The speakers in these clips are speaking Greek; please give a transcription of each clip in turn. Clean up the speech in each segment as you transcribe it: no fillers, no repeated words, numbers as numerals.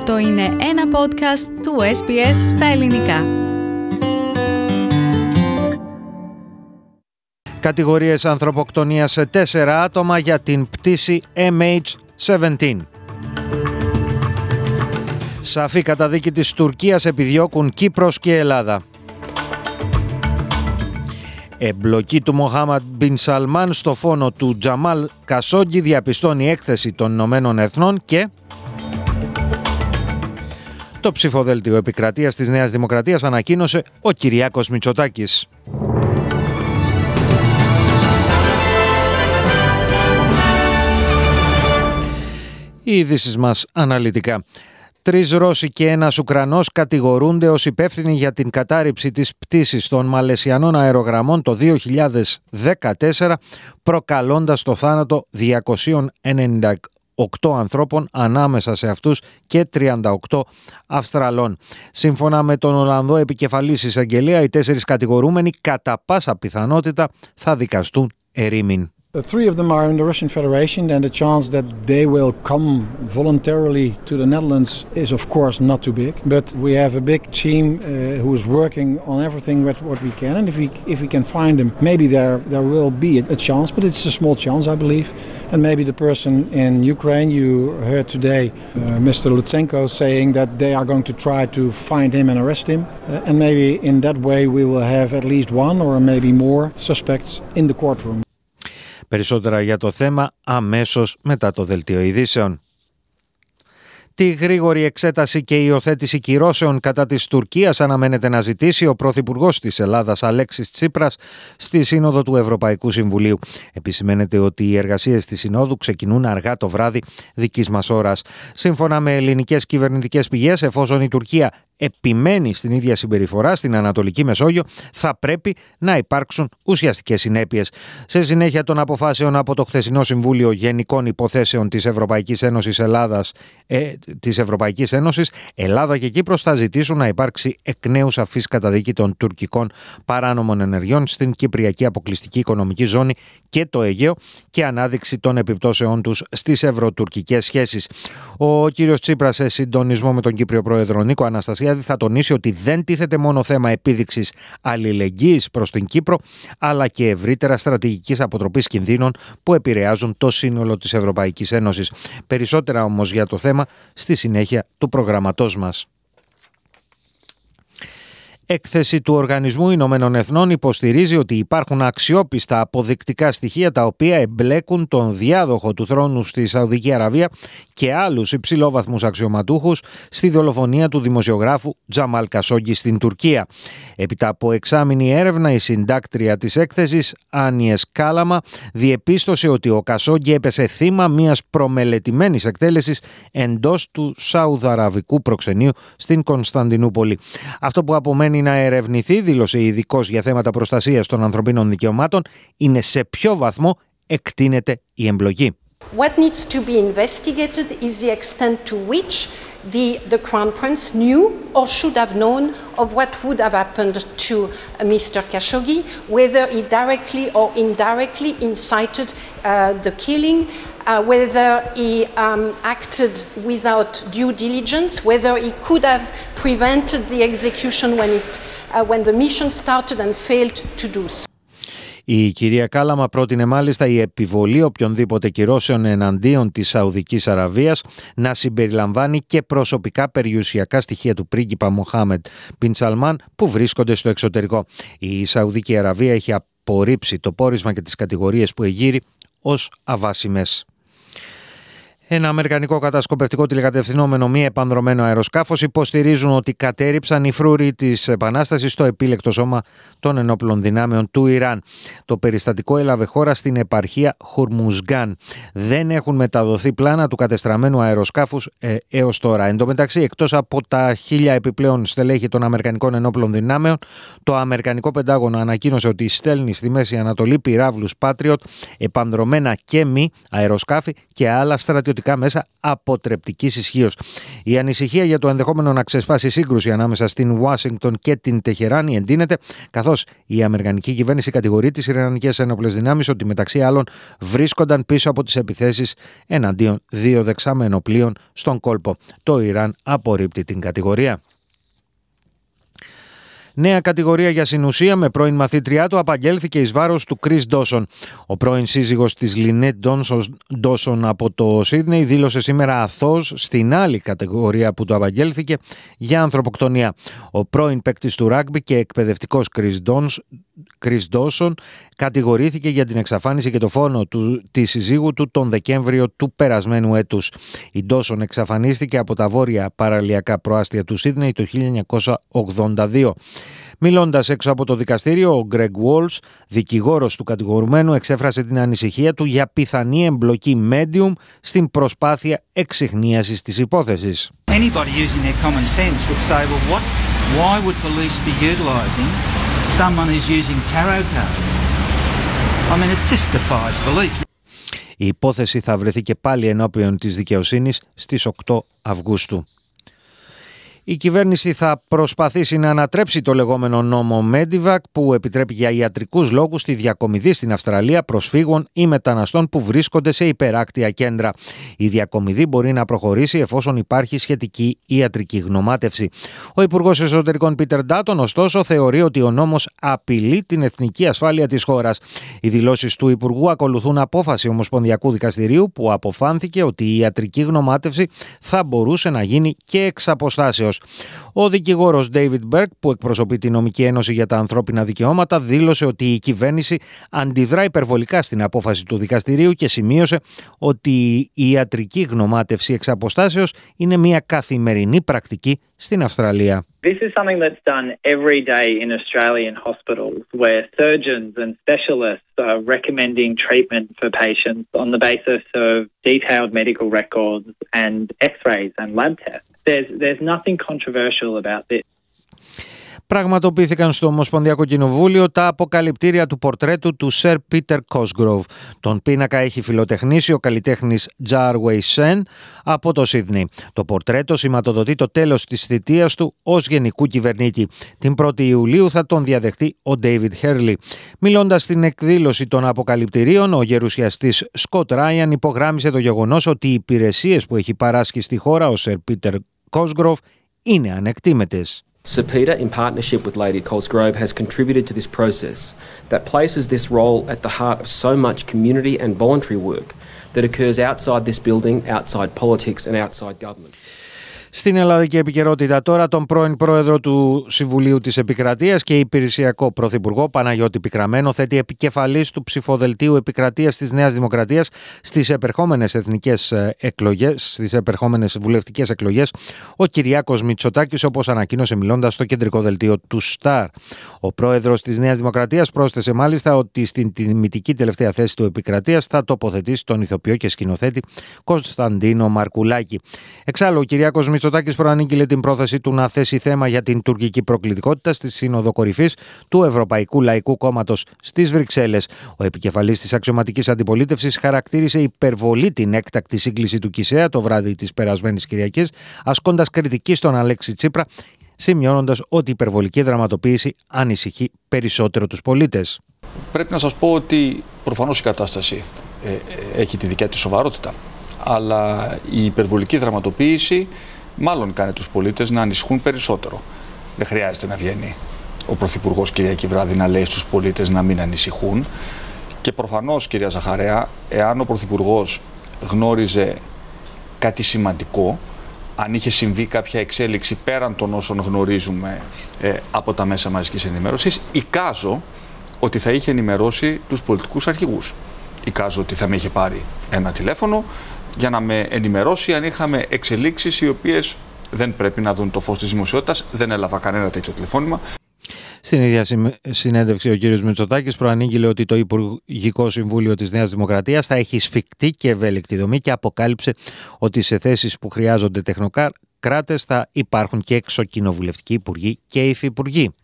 Αυτό είναι ένα podcast του SBS στα ελληνικά. Κατηγορίες ανθρωποκτονίας σε 4 άτομα για την πτήση MH17. Σαφή καταδίκη της Τουρκίας επιδιώκουν Κύπρος και Ελλάδα. Εμπλοκή του Μοχάμαντ Μπιν Σαλμάν στο φόνο του Τζαμάλ Κασόγκι διαπιστώνει έκθεση των Ηνωμένων Εθνών και το ψηφοδέλτιο επικρατείας της Νέας Δημοκρατίας ανακοίνωσε ο Κυριάκος Μητσοτάκης. Οι ειδήσεις μας αναλυτικά. 3 Ρώσοι και 1 Ουκρανός κατηγορούνται ως υπεύθυνοι για την κατάρριψη της πτήσης των Μαλαισιανών αερογραμμών το 2014, προκαλώντας το θάνατο 298 ανθρώπων, ανάμεσα σε αυτούς και 38 Αυστραλών. Σύμφωνα με τον Ολλανδό επικεφαλής εισαγγελέα, οι 4 κατηγορούμενοι κατά πάσα πιθανότητα θα δικαστούν ερήμην. 3 of them are in the Russian Federation, and the chance that they will come voluntarily to the Netherlands is of course not too big. But we have a big team who is working on everything what we can, and if we can find them, maybe there will be a chance, but it's a small chance, I believe. And maybe the person in Ukraine, you heard today Mr. Lutsenko saying that they are going to try to find him and arrest him, and maybe in that way we will have at least 1 or maybe more suspects in the courtroom. Περισσότερα για το θέμα αμέσως μετά το δελτίο ειδήσεων. Τη γρήγορη εξέταση και υιοθέτηση κυρώσεων κατά της Τουρκίας αναμένεται να ζητήσει ο Πρωθυπουργός της Ελλάδας Αλέξης Τσίπρας στη Σύνοδο του Ευρωπαϊκού Συμβουλίου. Επισημαίνεται ότι οι εργασίες της Συνόδου ξεκινούν αργά το βράδυ δικής μας ώρας. Σύμφωνα με ελληνικές κυβερνητικές πηγές, εφόσον η Τουρκία επιμένει στην ίδια συμπεριφορά στην Ανατολική Μεσόγειο, θα πρέπει να υπάρξουν ουσιαστικές συνέπειες. Σε συνέχεια των αποφάσεων από το χθεσινό Συμβούλιο Γενικών Υποθέσεων της Ευρωπαϊκής Ένωσης, Ελλάδα και Κύπρος θα ζητήσουν να υπάρξει εκ νέου σαφής καταδίκη των τουρκικών παράνομων ενεργειών στην Κυπριακή Αποκλειστική Οικονομική Ζώνη και το Αιγαίο και ανάδειξη των επιπτώσεών τους στις ευρωτουρκικές σχέσεις. Ο κύριος Τσίπρας, σε συντονισμό με τον Κύπριο Πρόεδρο Νίκο Αναστασιάδη, θα τονίσει ότι δεν τίθεται μόνο θέμα επίδειξης αλληλεγγύης προς την Κύπρο, αλλά και ευρύτερα στρατηγικής αποτροπής κινδύνων που επηρεάζουν το σύνολο της Ευρωπαϊκής Ένωσης. Περισσότερα όμως για το θέμα στη συνέχεια του προγραμματός μας. Έκθεση του Οργανισμού Ηνωμένων Εθνών υποστηρίζει ότι υπάρχουν αξιόπιστα αποδεικτικά στοιχεία τα οποία εμπλέκουν τον διάδοχο του θρόνου στη Σαουδική Αραβία και άλλους υψηλόβαθμους αξιωματούχους στη δολοφονία του δημοσιογράφου Τζαμάλ Κασόγκι στην Τουρκία. Έπειτα από εξάμηνη έρευνα, η συντάκτρια της έκθεσης, Άνιες Κάλαμα, διεπίστωσε ότι ο Κασόγκι έπεσε θύμα μιας προμελετημένης εκτέλεσης εντός του Σαουδαραβικού προξενείου στην Κωνσταντινούπολη. Αυτό που απομένει να ερευνηθεί, δήλωσε η ειδικός για θέματα προστασίας των ανθρωπίνων δικαιωμάτων, είναι σε ποιο βαθμό εκτείνεται η εμπλοκή. What needs to be investigated is the extent to which the Crown Prince knew or should have known of what would have happened to Mr. Khashoggi, whether he directly or indirectly incited the killing, whether he acted without due diligence, whether he could have prevented the execution when the mission started and failed to do so. Η κυρία Κάλαμα πρότεινε μάλιστα η επιβολή οποιονδήποτε κυρώσεων εναντίον της Σαουδικής Αραβίας να συμπεριλαμβάνει και προσωπικά περιουσιακά στοιχεία του πρίγκιπα Μοχάμεντ Μπιν Σαλμάν που βρίσκονται στο εξωτερικό. Η Σαουδική Αραβία έχει απορρίψει το πόρισμα και τις κατηγορίες που εγείρει ως αβάσιμες. Ένα αμερικανικό κατασκοπευτικό τηλεκατευθυνόμενο μη επανδρωμένο αεροσκάφος υποστηρίζουν ότι κατέρριψαν οι φρούροι της Επανάστασης στο επίλεκτο σώμα των ενόπλων δυνάμεων του Ιράν. Το περιστατικό έλαβε χώρα στην επαρχία Χουρμουζγκάν. Δεν έχουν μεταδοθεί πλάνα του κατεστραμμένου αεροσκάφους έως τώρα. Εν τω μεταξύ, εκτός από τα 1.000 επιπλέον στελέχη των Αμερικανικών ενόπλων δυνάμεων, το Αμερικανικό Πεντάγωνο ανακοίνωσε ότι στέλνει στη Μέση Ανατολή πυράβλους Patriot, επανδρωμένα και μη αεροσκάφη και άλλα στρατιωτικά στρατιωτικά μέσα αποτρεπτικής ισχύως. Η ανησυχία για το ενδεχόμενο να ξεσπάσει σύγκρουση ανάμεσα στην Ουάσιγκτον και την Τεχεράνη εντείνεται, καθώς η αμερικανική κυβέρνηση κατηγορεί τις Ιρανικές ένοπλες δυνάμεις ότι μεταξύ άλλων βρίσκονταν πίσω από τις επιθέσεις εναντίον 2 δεξαμενοπλοίων στον κόλπο. Το Ιράν απορρίπτει την κατηγορία. Νέα κατηγορία για συνουσία με πρώην μαθήτριά του απαγγέλθηκε εις βάρος του Chris Dawson. Ο πρώην σύζυγος της Lynette Dawson από το Σίδνεϊ δήλωσε σήμερα αθώος στην άλλη κατηγορία που του απαγγέλθηκε για ανθρωποκτονία. Ο πρώην παίκτης του ράγκμπι και εκπαιδευτικός Chris Dawson κατηγορήθηκε για την εξαφάνιση και το φόνο της συζύγου του τον Δεκέμβριο του περασμένου έτους. Η Dawson εξαφανίστηκε από τα βόρεια παραλιακά προάστια του Σίδνεϊ το 1982. Μιλώντας έξω από το δικαστήριο, ο Greg Walsh, δικηγόρος του κατηγορουμένου, εξέφρασε την ανησυχία του για πιθανή εμπλοκή medium στην προσπάθεια εξιχνίασης της υπόθεσης. Anybody using their common sense would say, well, why would police be utilising someone who's using tarot cards? I mean, it just defies belief. Η υπόθεση θα βρεθεί και πάλι ενώπιον της δικαιοσύνης στις 8 Αυγούστου. Η κυβέρνηση θα προσπαθήσει να ανατρέψει το λεγόμενο νόμο Medivac που επιτρέπει για ιατρικούς λόγους τη διακομιδή στην Αυστραλία προσφύγων ή μεταναστών που βρίσκονται σε υπεράκτια κέντρα. Η διακομιδή μπορεί να προχωρήσει εφόσον υπάρχει σχετική ιατρική γνωμάτευση. Ο Υπουργός Εσωτερικών Πίτερ Dutton, ωστόσο, θεωρεί ότι ο νόμος απειλεί την εθνική ασφάλεια της χώρας. Οι δηλώσεις του Υπουργού ακολουθούν απόφαση Ομοσπονδιακού Δικαστηρίου που αποφάνθηκε ότι η ιατρική γνωμάτευση θα μπορούσε να γίνει και εξ αποστάσεως. Ο δικηγόρος David Berg, που εκπροσωπεί τη Νομική Ένωση για τα Ανθρώπινα Δικαιώματα, δήλωσε ότι η κυβέρνηση αντιδρά υπερβολικά στην απόφαση του δικαστηρίου και σημείωσε ότι η ιατρική γνωμάτευση εξ αποστάσεως είναι μια καθημερινή πρακτική στην Αυστραλία. This is something that's done every day in Australian hospitals where surgeons and specialists are recommending treatment for patients on the basis of detailed medical records and x-rays and lab tests. There's nothing controversial about this. Πραγματοποιήθηκαν στο Ομοσπονδιακό Κοινοβούλιο τα αποκαλυπτήρια του πορτρέτου του Sir Peter Cosgrove. Τον πίνακα έχει φιλοτεχνήσει ο καλλιτέχνης Jarway Sen από το Σίδνεϊ. Το πορτρέτο σηματοδοτεί το τέλος της θητείας του ως γενικού κυβερνήτη. Την 1η Ιουλίου θα τον διαδεχτεί ο David Hurley. Μιλώντας στην εκδήλωση των αποκαλυπτηρίων, ο γερουσιαστής Scott Ryan υπογράμμισε το γεγονός ότι οι υπηρεσίες που έχει παράσχει στη χώρα ο Sir Peter Cosgrove είναι ανεκτήμετες. Sir Peter, in partnership with Lady Cosgrove, has contributed to this process that places this role at the heart of so much community and voluntary work that occurs outside this building, outside politics and outside government. Στην Ελλαδική επικαιρότητα τώρα, τον πρώην πρόεδρο του Συμβουλίου της Επικρατείας και υπηρεσιακό πρωθυπουργό Παναγιώτη Πικραμένο θέτει επικεφαλής του ψηφοδελτίου επικρατείας της Νέας Δημοκρατίας στις επερχόμενες εθνικές εκλογές, στις επερχόμενες βουλευτικές εκλογές, ο Κυριάκος Μητσοτάκης, όπως ανακοίνωσε μιλώντας στο κεντρικό δελτίο του Σταρ. Ο πρόεδρος της Νέας Δημοκρατίας πρόσθεσε μάλιστα ότι στην τιμητική τελευταία θέση του Επικρατείας θα τοποθετήσει τον ηθοποιό και σκηνοθέτη Κωνσταντίνο Μαρκουλάκη. Εξάλλου, ο Κυριάκος Μητσοτάκης προανήγγειλε την πρόθεση του να θέσει θέμα για την τουρκική προκλητικότητα στη Σύνοδο Κορυφής του Ευρωπαϊκού Λαϊκού Κόμματος στις Βρυξέλλες. Ο επικεφαλής της αξιωματικής αντιπολίτευσης χαρακτήρισε υπερβολή την έκτακτη σύγκληση του Κισέα το βράδυ της περασμένης Κυριακής, ασκώντας κριτική στον Αλέξη Τσίπρα, σημειώνοντας ότι η υπερβολική δραματοποίηση ανησυχεί περισσότερο τους πολίτες. Πρέπει να σας πω ότι προφανώς η κατάσταση έχει τη δικιά της σοβαρότητα, αλλά η υπερβολική δραματοποίηση μάλλον κάνει τους πολίτες να ανησυχούν περισσότερο. Δεν χρειάζεται να βγαίνει ο Πρωθυπουργός Κυριακή βράδυ να λέει στους πολίτες να μην ανησυχούν. Και προφανώς, κυρία Ζαχαρέα, εάν ο Πρωθυπουργός γνώριζε κάτι σημαντικό, αν είχε συμβεί κάποια εξέλιξη πέραν των όσων γνωρίζουμε από τα μέσα μαζικής ενημέρωσης, εικάζω ότι θα είχε ενημερώσει τους πολιτικούς αρχηγούς. Εικάζω ότι θα με είχε πάρει ένα τηλέφωνο για να με ενημερώσει αν είχαμε εξελίξεις οι οποίες δεν πρέπει να δουν το φως της δημοσιότητας. Δεν έλαβα κανένα τέτοιο τηλεφώνημα. Στην ίδια συνέντευξη ο κ. Μητσοτάκης προανήγγειλε ότι το Υπουργικό Συμβούλιο της Νέας Δημοκρατίας θα έχει σφιχτή και ευέλικτη δομή και αποκάλυψε ότι σε θέσεις που χρειάζονται τεχνοκράτες θα υπάρχουν και εξοκοινοβουλευτικοί υπουργοί και υφυπουργοί.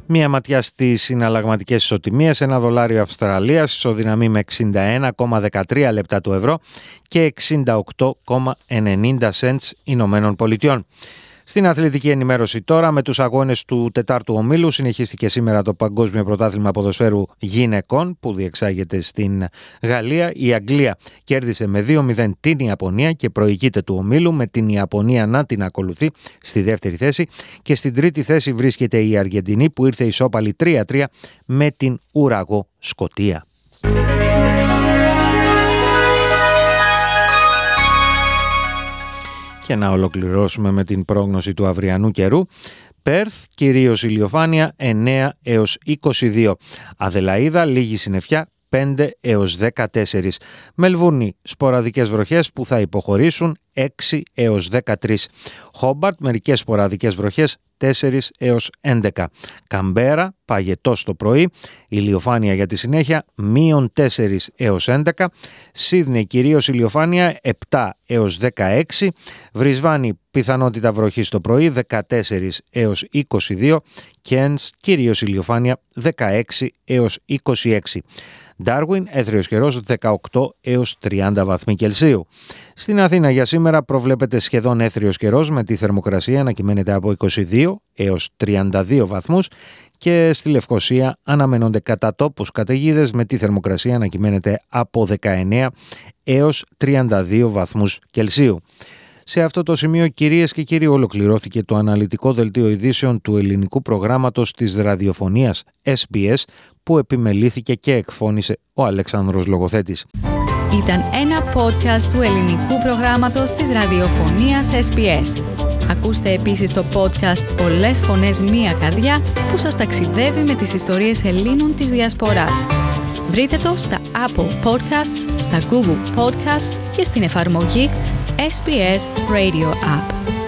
Μία ματιά στις συναλλαγματικές ισοτιμίες. Ένα δολάριο Αυστραλίας ισοδυναμεί με 61,13 λεπτά του ευρώ και 68,90 cents Ηνωμένων Πολιτειών. Στην αθλητική ενημέρωση τώρα, με τους αγώνες του τετάρτου ομίλου συνεχίστηκε σήμερα το Παγκόσμιο Πρωτάθλημα Ποδοσφαίρου Γυναικών που διεξάγεται στην Γαλλία. Η Αγγλία κέρδισε με 2-0 την Ιαπωνία και προηγείται του ομίλου, με την Ιαπωνία να την ακολουθεί στη δεύτερη θέση, και στην τρίτη θέση βρίσκεται η Αργεντινή που ήρθε ισόπαλη 3-3 με την Ουραγό Σκωτία. Και να ολοκληρώσουμε με την πρόγνωση του αυριανού καιρού. Πέρθ, κυρίως ηλιοφάνεια 9 έως 22. Αδελαΐδα, λίγη συννεφιά 5 έως 14. Μελβούρνη, σποραδικές βροχές που θα υποχωρήσουν 6 έως 13. Χόμπαρτ, μερικές σποραδικές βροχές 4 έως 11. Καμπέρα, παγετός το πρωί, ηλιοφάνεια για τη συνέχεια, -4 έως 11. Σίδνεϊ, κυρίως ηλιοφάνεια 7 έως 16. Βρισβάνη, πιθανότητα βροχής το πρωί 14 έως 22. Κένς, κυρίως ηλιοφάνεια 16 έως 26. Ντάρουιν, έθριος καιρός 18 έως 30 βαθμοί Κελσίου. Στην Αθήνα για σήμερα προβλέπεται σχεδόν έθριος καιρός, με τη θερμοκρασία να κυμαίνεται από 22 έως 32 βαθμούς, και στη Λευκοσία αναμένονται κατά τόπους καταιγίδες, με τη θερμοκρασία να κυμαίνεται από 19 έως 32 βαθμούς Κελσίου. Σε αυτό το σημείο, κυρίες και κύριοι, ολοκληρώθηκε το αναλυτικό δελτίο ειδήσεων του ελληνικού προγράμματος της ραδιοφωνίας SBS, που επιμελήθηκε και εκφώνησε ο Αλέξανδρος Λογοθέτης. Ήταν ένα podcast του ελληνικού προγράμματος της ραδιοφωνίας SBS. Ακούστε επίσης το podcast «Πολλές φωνές, μία καρδιά» που σας ταξιδεύει με τις ιστορίες Ελλήνων της Διασποράς. Βρείτε το στα Apple Podcasts, στα Google Podcasts και στην εφαρμογή SBS Radio App.